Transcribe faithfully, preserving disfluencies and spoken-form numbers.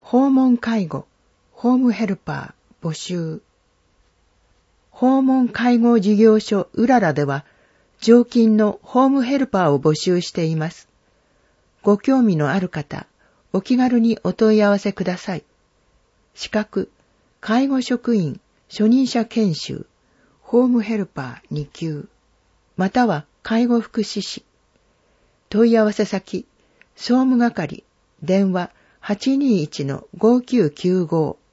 訪問介護、ホームヘルパー募集。訪問介護事業所うららでは、常勤のホームヘルパーを募集しています。ご興味のある方、お気軽にお問い合わせください。資格、介護職員、初任者研修、ホームヘルパーに級、または介護福祉士。問い合わせ先、総務係、電話 はちにーいちのごきゅうきゅうご。